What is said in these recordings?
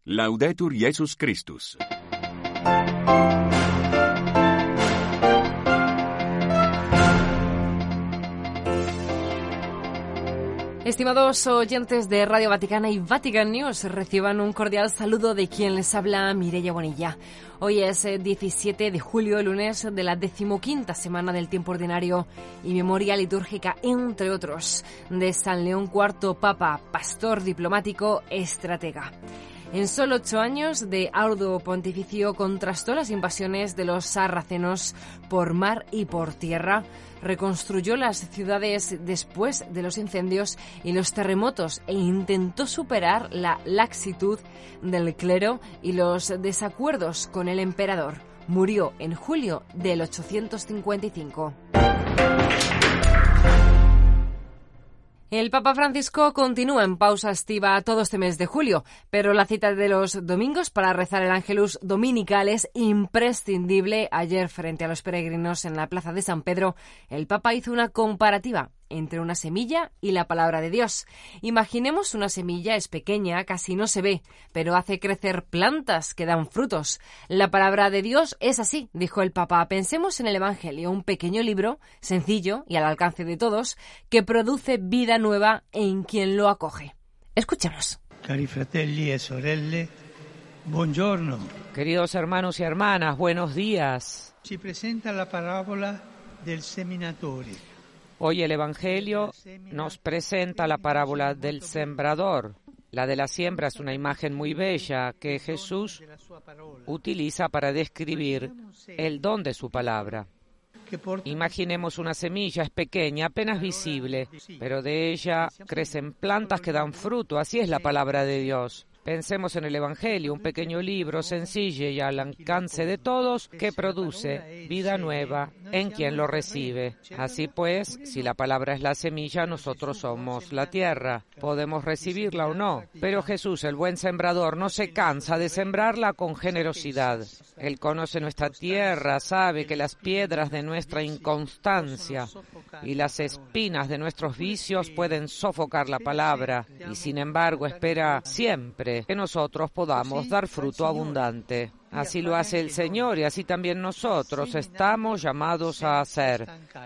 Laudetur Jesus Christus. Estimados oyentes de Radio Vaticana y Vatican News, reciban un cordial saludo de quien les habla, Mireia Bonilla. Hoy es 17 de julio, lunes de la 15ª semana del tiempo ordinario y memoria litúrgica, entre otros, de San León IV, Papa, pastor, diplomático, estratega. En solo 8 años de arduo pontificio contrastó las invasiones de los sarracenos por mar y por tierra, reconstruyó las ciudades después de los incendios y los terremotos e intentó superar la laxitud del clero y los desacuerdos con el emperador. Murió en julio del 855. El Papa Francisco continúa en pausa estiva todo este mes de julio, pero la cita de los domingos para rezar el Ángelus dominical es imprescindible. Ayer, frente a los peregrinos en la plaza de San Pedro, el Papa hizo una comparativa entre una semilla y la palabra de Dios. Imaginemos una semilla, es pequeña, casi no se ve, pero hace crecer plantas que dan frutos. La palabra de Dios es así, dijo el Papa. Pensemos en el Evangelio, un pequeño libro, sencillo y al alcance de todos, que produce vida nueva en quien lo acoge. Escuchemos. Cari fratelli e sorelle, buongiorno. Queridos hermanos y hermanas, buenos días. Ci presenta la parábola del seminatore. Hoy el Evangelio nos presenta la parábola del sembrador. La de la siembra es una imagen muy bella que Jesús utiliza para describir el don de su palabra. Imaginemos una semilla, es pequeña, apenas visible, pero de ella crecen plantas que dan fruto. Así es la palabra de Dios. Pensemos en el Evangelio, un pequeño libro sencillo y al alcance de todos que produce vida nueva en quien lo recibe. Así pues, si la palabra es la semilla, nosotros somos la tierra. Podemos recibirla o no, pero Jesús, el buen sembrador, no se cansa de sembrarla con generosidad. Él conoce nuestra tierra, sabe que las piedras de nuestra inconstancia y las espinas de nuestros vicios pueden sofocar la palabra y sin embargo espera siempre que nosotros podamos dar fruto abundante. Así lo hace el Señor y así también nosotros estamos llamados a hacer.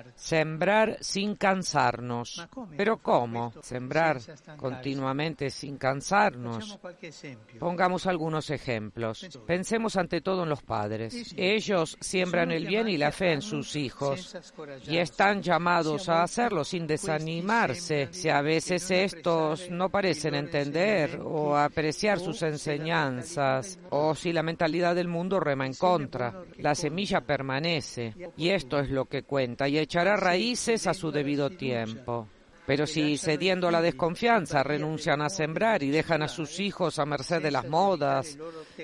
Sembrar sin cansarnos. ¿Pero cómo? Sembrar continuamente sin cansarnos. Pongamos algunos ejemplos. Pensemos ante todo en los padres. Ellos siembran el bien y la fe en sus hijos y están llamados a hacerlo sin desanimarse. Si a veces estos no parecen entender o apreciar sus enseñanzas o si la mentalidad del mundo rema en contra. La semilla permanece y esto es lo que cuenta y echará raíces a su debido tiempo. Pero si cediendo a la desconfianza renuncian a sembrar y dejan a sus hijos a merced de las modas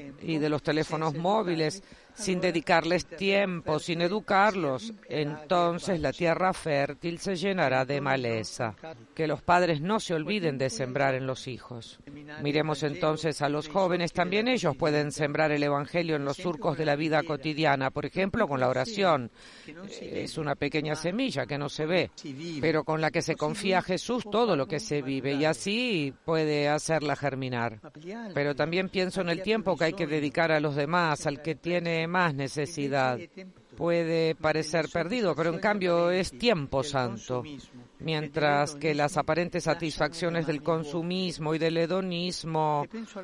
y de los teléfonos móviles, sin dedicarles tiempo, sin educarlos, entonces la tierra fértil se llenará de maleza. Que los padres no se olviden de sembrar en los hijos. Miremos entonces a los jóvenes, también ellos pueden sembrar el Evangelio en los surcos de la vida cotidiana, por ejemplo con la oración. Es una pequeña semilla que no se ve, pero con la que se confía a Jesús todo lo que se vive y así puede hacerla germinar. Pero también pienso en el tiempo que hay que dedicar a los demás, al que tiene más necesidad. Puede parecer perdido, pero en cambio es tiempo santo. Mientras que las aparentes satisfacciones del consumismo y del hedonismo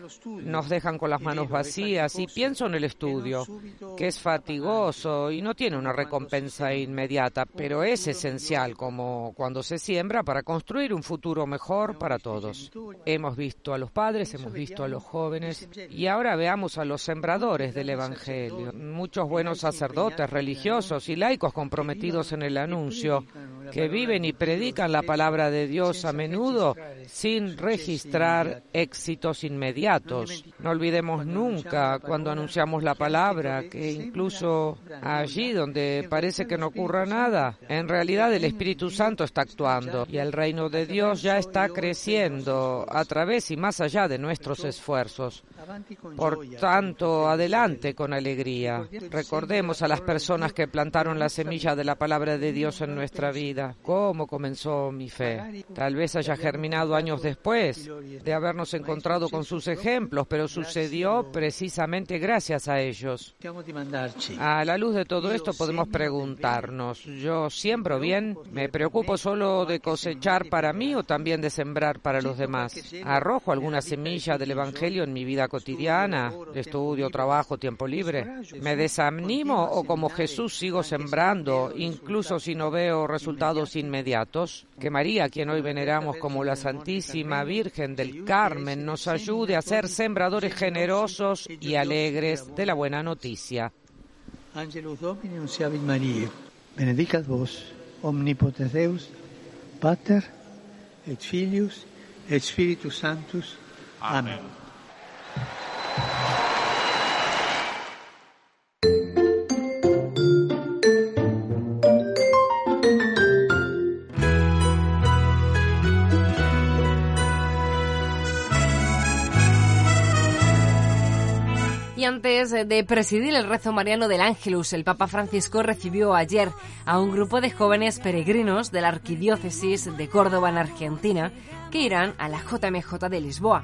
nos dejan con las manos vacías. Y pienso en el estudio, que es fatigoso y no tiene una recompensa inmediata, pero es esencial como cuando se siembra para construir un futuro mejor para todos. Hemos visto a los padres, hemos visto a los jóvenes y ahora veamos a los sembradores del Evangelio. Muchos buenos sacerdotes, religiosos y laicos comprometidos en el anuncio, que viven y predican la palabra de Dios a menudo sin registrar éxitos inmediatos. No olvidemos nunca cuando anunciamos la palabra que incluso allí donde parece que no ocurra nada, en realidad el Espíritu Santo está actuando y el reino de Dios ya está creciendo a través y más allá de nuestros esfuerzos. Por tanto, adelante con alegría. Recordemos a las personas que plantaron la semilla de la palabra de Dios en nuestra vida. ¿Cómo comenzó mi fe? Tal vez haya germinado años después de habernos encontrado con sus ejemplos, pero sucedió precisamente gracias a ellos. A la luz de todo esto podemos preguntarnos, ¿yo siembro bien? ¿Me preocupo solo de cosechar para mí o también de sembrar para los demás? ¿Arrojo alguna semilla del Evangelio en mi vida cotidiana, estudio, trabajo, tiempo libre? ¿Me desanimo o como Jesús sigo sembrando, incluso si no veo resultados inmediatos? Que María, quien hoy veneramos como la Santísima Virgen del Carmen, nos ayude a ser sembradores generosos y alegres de la buena noticia. Angelus Domini nunciavit Mariae, benedicat vos, omnipotens Deus, Pater, et Filius, et Spiritus Sanctus. Amén. Y antes de presidir el rezo mariano del Ángelus, el Papa Francisco recibió ayer a un grupo de jóvenes peregrinos de la Arquidiócesis de Córdoba en Argentina que irán a la JMJ de Lisboa.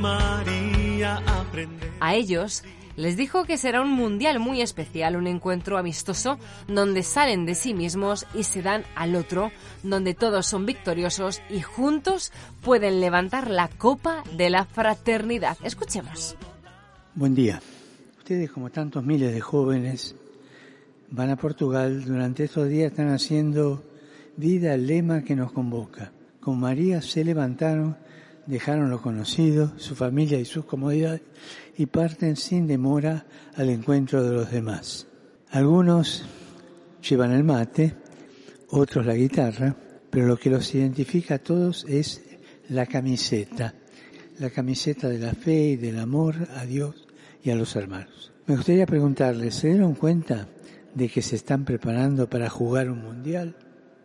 A ellos les dijo que será un mundial muy especial, un encuentro amistoso donde salen de sí mismos y se dan al otro, donde todos son victoriosos y juntos pueden levantar la copa de la fraternidad. Escuchemos. Buen día. Ustedes, como tantos miles de jóvenes, van a Portugal. Durante estos días están haciendo vida al lema que nos convoca. Con María se levantaron, dejaron lo conocido, su familia y sus comodidades, y parten sin demora al encuentro de los demás. Algunos llevan el mate, otros la guitarra, pero lo que los identifica a todos es la camiseta de la fe y del amor a Dios y a los hermanos. Me gustaría preguntarles, ¿se dieron cuenta de que se están preparando para jugar un mundial?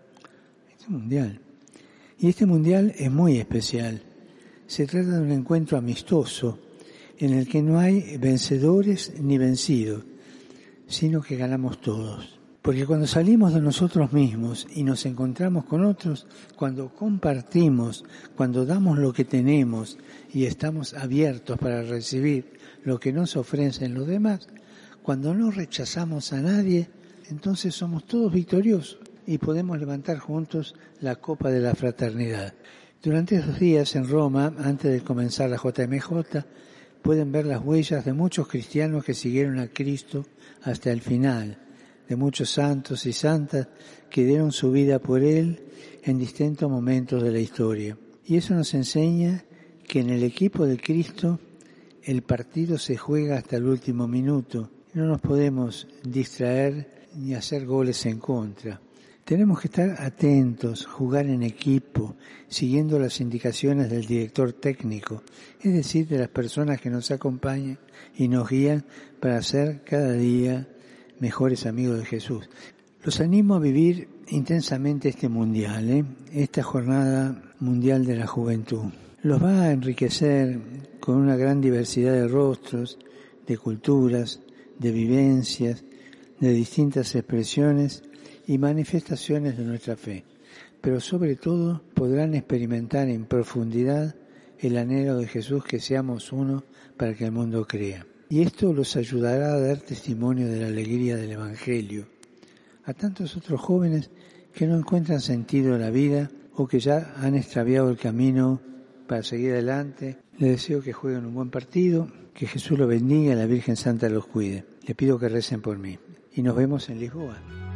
Es un mundial. Y este mundial es muy especial. Se trata de un encuentro amistoso en el que no hay vencedores ni vencidos, sino que ganamos todos. Porque cuando salimos de nosotros mismos y nos encontramos con otros, cuando compartimos, cuando damos lo que tenemos y estamos abiertos para recibir lo que nos ofrecen los demás, cuando no rechazamos a nadie, entonces somos todos victoriosos y podemos levantar juntos la copa de la fraternidad. Durante esos días en Roma, antes de comenzar la JMJ, pueden ver las huellas de muchos cristianos que siguieron a Cristo hasta el final, de muchos santos y santas que dieron su vida por Él en distintos momentos de la historia. Y eso nos enseña que en el equipo de Cristo el partido se juega hasta el último minuto. No nos podemos distraer ni hacer goles en contra. Tenemos que estar atentos, jugar en equipo, siguiendo las indicaciones del director técnico, es decir, de las personas que nos acompañan y nos guían para ser cada día mejores amigos de Jesús. Los animo a vivir intensamente este mundial, esta jornada mundial de la juventud. Los va a enriquecer con una gran diversidad de rostros, de culturas, de vivencias, de distintas expresiones y manifestaciones de nuestra fe. Pero sobre todo podrán experimentar en profundidad el anhelo de Jesús que seamos uno para que el mundo crea. Y esto los ayudará a dar testimonio de la alegría del Evangelio a tantos otros jóvenes que no encuentran sentido en la vida o que ya han extraviado el camino para seguir adelante. Les deseo que jueguen un buen partido, que Jesús los bendiga y la Virgen Santa los cuide. Les pido que recen por mí. Y nos vemos en Lisboa.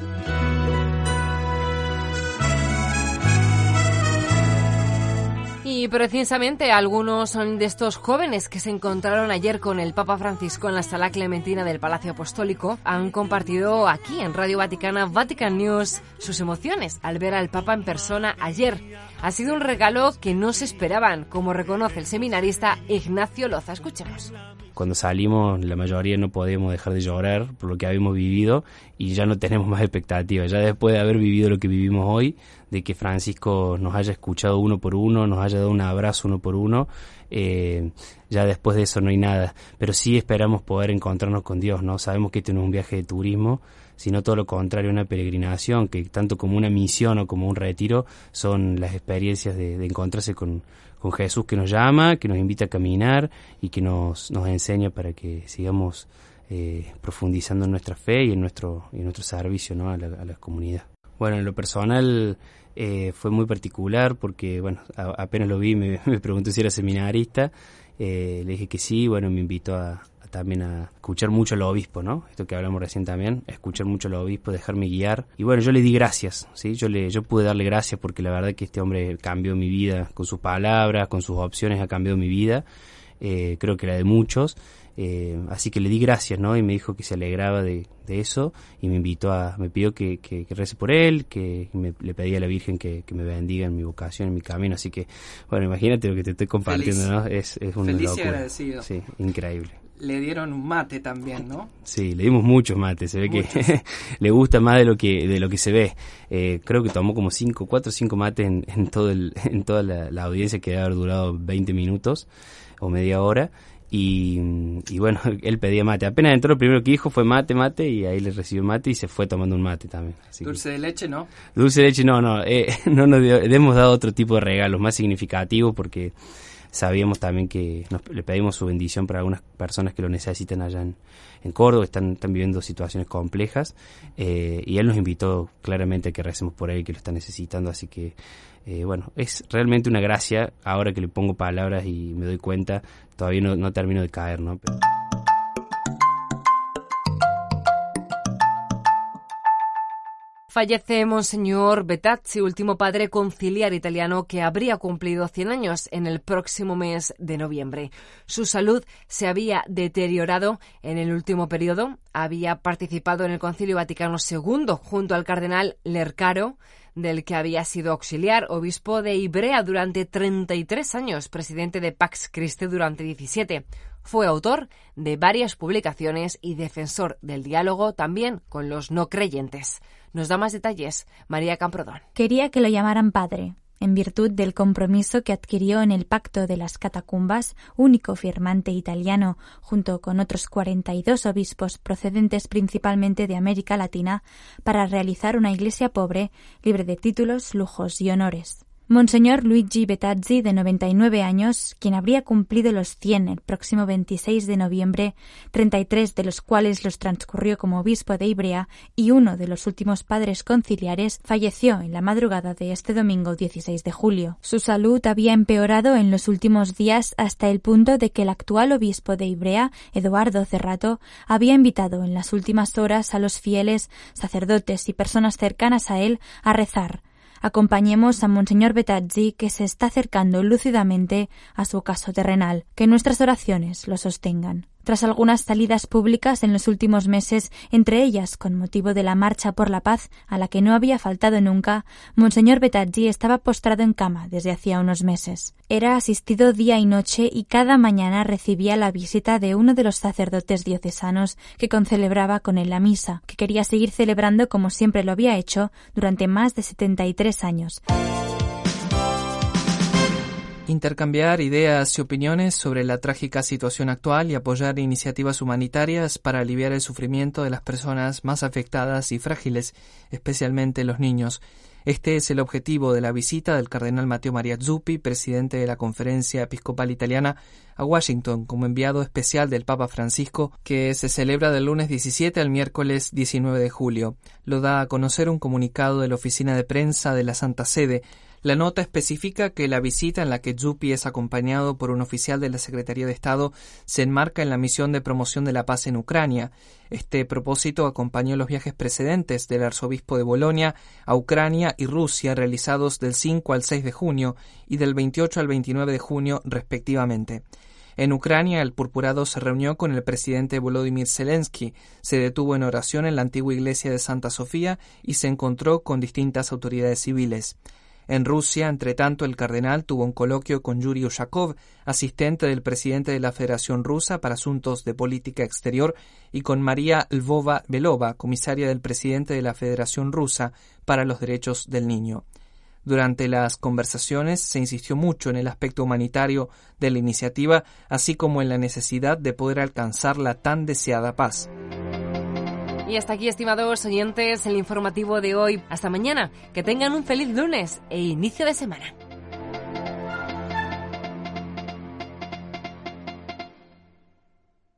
Y precisamente algunos de estos jóvenes que se encontraron ayer con el Papa Francisco en la Sala Clementina del Palacio Apostólico han compartido aquí en Radio Vaticana, Vatican News, sus emociones al ver al Papa en persona ayer. Ha sido un regalo que no se esperaban, como reconoce el seminarista Ignacio Loza. Escuchemos. Cuando salimos, la mayoría no podíamos dejar de llorar por lo que habíamos vivido y ya no tenemos más expectativas. Ya después de haber vivido lo que vivimos hoy, de que Francisco nos haya escuchado uno por uno, nos haya dado un abrazo uno por uno, ya después de eso no hay nada. Pero sí esperamos poder encontrarnos con Dios, ¿no? Sabemos que este no es un viaje de turismo, sino todo lo contrario, una peregrinación, que tanto como una misión o como un retiro son las experiencias de encontrarse con Jesús, que nos llama, que nos invita a caminar y que nos enseña para que sigamos profundizando en nuestra fe y en nuestro servicio, ¿no? a la comunidad. Bueno, en lo personal fue muy particular porque, bueno, apenas lo vi me preguntó si era seminarista, le dije que sí, bueno, me invitó también a escuchar mucho al obispo, ¿no? Esto que hablamos recién también, escuchar mucho al obispo, dejarme guiar. Y bueno, yo le di gracias, ¿sí? Yo pude darle gracias porque la verdad que este hombre cambió mi vida con sus palabras, con sus opciones ha cambiado mi vida, creo que la de muchos. Así que le di gracias, ¿no? Y me dijo que se alegraba de eso y me pidió que rece por él, le pedí a la Virgen que me bendiga en mi vocación, en mi camino. Así que, bueno, imagínate lo que te estoy compartiendo, ¿no? Es una feliz locura. Y agradecido. Sí, increíble. Le dieron un mate también, ¿no? Sí, le dimos muchos mates, se ve que le gusta más de lo que se ve. Creo que tomó como 4 o 5 mates en toda la audiencia, que debe haber durado 20 minutos o media hora. Y bueno, él pedía mate. Apenas entró, lo primero que dijo fue mate, y ahí le recibió mate y se fue tomando un mate también. Así ¿Dulce de leche, no? Dulce de leche, no nos le hemos dado otro tipo de regalos más significativos porque sabíamos también que le pedimos su bendición para algunas personas que lo necesitan allá en Córdoba, están viviendo situaciones complejas, y él nos invitó claramente a que recemos por él y que lo está necesitando, así que bueno, es realmente una gracia. Ahora que le pongo palabras y me doy cuenta, todavía no termino de caer, ¿no? Pero... Fallece Monseñor Betazzi, último padre conciliar italiano que habría cumplido 100 años en el próximo mes de noviembre. Su salud se había deteriorado en el último periodo. Había participado en el Concilio Vaticano II junto al cardenal Lercaro, del que había sido auxiliar, obispo de Ivrea durante 33 años, presidente de Pax Christi durante 17. Fue autor de varias publicaciones y defensor del diálogo también con los no creyentes. Nos da más detalles María Camprodón. Quería que lo llamaran padre, en virtud del compromiso que adquirió en el Pacto de las Catacumbas, único firmante italiano, junto con otros 42 obispos procedentes principalmente de América Latina, para realizar una iglesia pobre, libre de títulos, lujos y honores. Monseñor Luigi Betazzi, de 99 años, quien habría cumplido los 100 el próximo 26 de noviembre, 33 de los cuales los transcurrió como obispo de Ivrea y uno de los últimos padres conciliares, falleció en la madrugada de este domingo 16 de julio. Su salud había empeorado en los últimos días hasta el punto de que el actual obispo de Ivrea, Eduardo Cerrato, había invitado en las últimas horas a los fieles, sacerdotes y personas cercanas a él a rezar. Acompañemos a Monseñor Betazzi, que se está acercando lúcidamente a su ocaso terrenal. Que nuestras oraciones lo sostengan. Tras algunas salidas públicas en los últimos meses, entre ellas con motivo de la Marcha por la Paz, a la que no había faltado nunca, Monseñor Betazzi estaba postrado en cama desde hacía unos meses. Era asistido día y noche y cada mañana recibía la visita de uno de los sacerdotes diocesanos que concelebraba con él la misa, que quería seguir celebrando como siempre lo había hecho durante más de 73 años. Intercambiar ideas y opiniones sobre la trágica situación actual y apoyar iniciativas humanitarias para aliviar el sufrimiento de las personas más afectadas y frágiles, especialmente los niños. Este es el objetivo de la visita del cardenal Matteo Maria Zuppi, presidente de la Conferencia Episcopal Italiana, a Washington como enviado especial del Papa Francisco, que se celebra del lunes 17 al miércoles 19 de julio. Lo da a conocer un comunicado de la Oficina de Prensa de la Santa Sede. La nota especifica que la visita, en la que Zuppi es acompañado por un oficial de la Secretaría de Estado, se enmarca en la misión de promoción de la paz en Ucrania. Este propósito acompañó los viajes precedentes del arzobispo de Bolonia a Ucrania y Rusia, realizados del 5 al 6 de junio y del 28 al 29 de junio, respectivamente. En Ucrania, el purpurado se reunió con el presidente Volodymyr Zelensky, se detuvo en oración en la antigua iglesia de Santa Sofía y se encontró con distintas autoridades civiles. En Rusia, entre tanto, el cardenal tuvo un coloquio con Yuri Ushakov, asistente del presidente de la Federación Rusa para Asuntos de Política Exterior, y con María Lvova-Belova, comisaria del presidente de la Federación Rusa para los Derechos del Niño. Durante las conversaciones se insistió mucho en el aspecto humanitario de la iniciativa, así como en la necesidad de poder alcanzar la tan deseada paz. Y hasta aquí, estimados oyentes, el informativo de hoy. Hasta mañana. Que tengan un feliz lunes e inicio de semana.